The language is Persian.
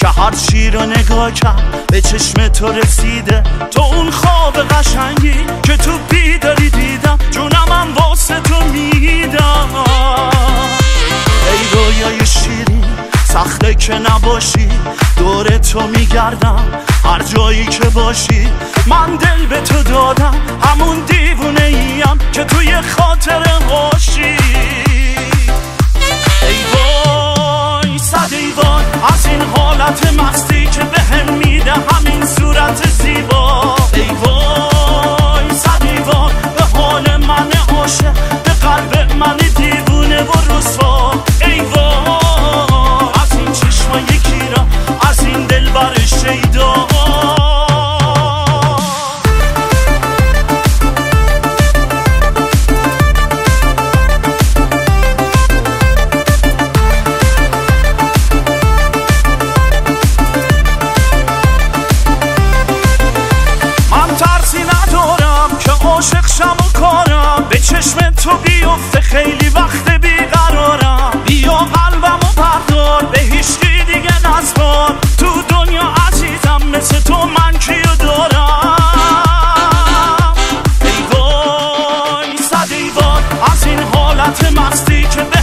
که هر چی رو نگاه کرد به چشم تو رسیده. تو اون خواب قشنگی که تو بیداری دیدم، جونمم واسه تو میدم. ای رویای شیرین سخته که نباشی، دور تو میگردم هر جایی که باشی. من دل به تو دادم، همون دیوونه ایم که توی خاطره باشی. ای وای صد ای وای از این حالت مستی که بهم میده همین صورت زیبا. ای وای صد ای وای به حال من عاشق، به قلب من دیوونه و رسوا. ای وای از این چشمای گیرا، از این دلبر شیدا. عاشق شم و کارم به چشم تو بیفته، خیلی وقت بیقرارم. بیا قلبم و بردار، به هیچکی دیگه نسپار. تو دنیا عزیزم مثل تو من کیو دارم. ای وای صد ای وای از این حالت مستی که